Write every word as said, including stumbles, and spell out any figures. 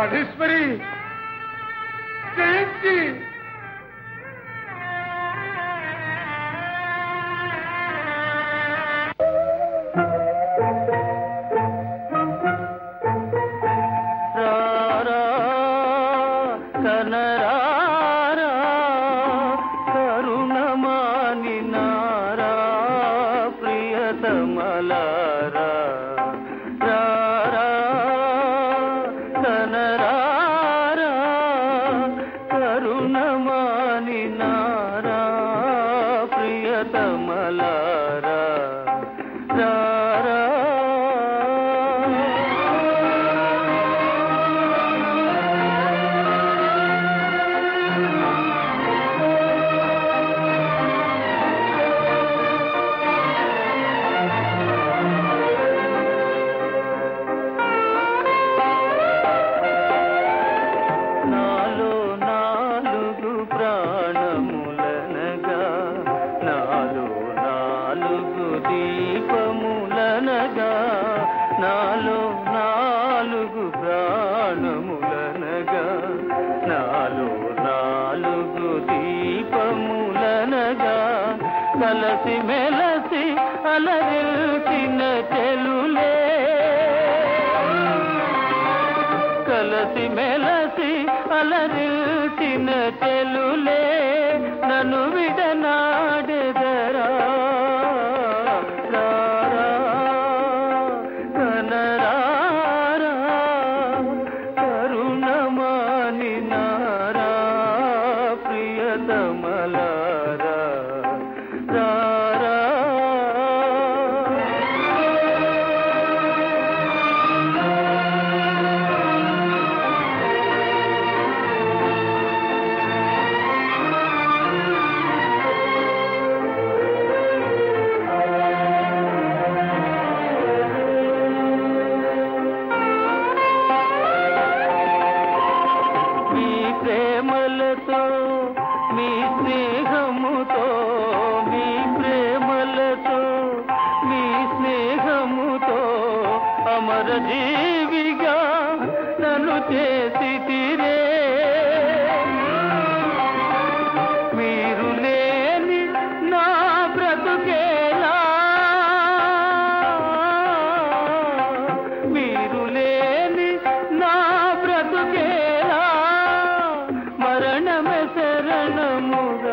రాజేశ్వరి జయంతి కలసి మెలసి అలరిల్చిన చెలులే కలసి మెలసి అలరిల్చిన చెలులే నన్ను విడనాడెదరా కనరారా కరుణమాని నారా ప్రియతమలారా ప్రేమలతో మీ స్నేహముతో మీ ప్రేమలతో మీ స్నేహముతో అమర జీవిగా నన్ను చేసి తీరే మీరు లేని నా బ్రతుకేలా మీరు లేని నా బ్రతుకేలా మరణమే శరణముగా